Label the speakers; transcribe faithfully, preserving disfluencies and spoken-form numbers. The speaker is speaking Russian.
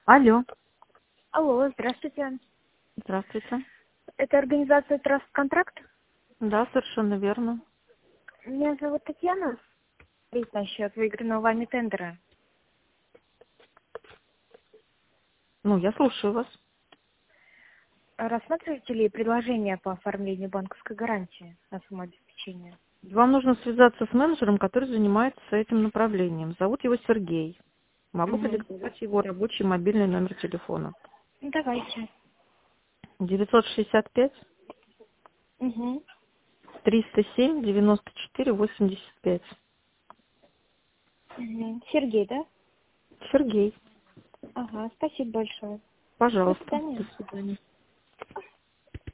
Speaker 1: Алло,
Speaker 2: Алло, здравствуйте.
Speaker 1: здравствуйте.
Speaker 2: Это организация Trust Контракт?
Speaker 1: Да, совершенно верно.
Speaker 2: Меня зовут Татьяна. Рейс насчет выигранного вами тендера.
Speaker 1: Ну, я слушаю вас.
Speaker 2: Рассматриваете ли предложение по оформлению банковской гарантии на самообеспечение?
Speaker 1: Вам нужно связаться с менеджером, который занимается этим направлением. Зовут его Сергей. Могу
Speaker 2: Угу.
Speaker 1: продиктовать его рабочий мобильный номер телефона.
Speaker 2: Ну, давайте.
Speaker 1: девятьсот шестьдесят пять
Speaker 2: Угу.
Speaker 1: триста семь девяносто четыре восемьдесят пять.
Speaker 2: Угу. Сергей, да?
Speaker 1: Сергей,
Speaker 2: Ага, спасибо большое. До
Speaker 1: пожалуйста. До
Speaker 2: свидания.
Speaker 1: свидания.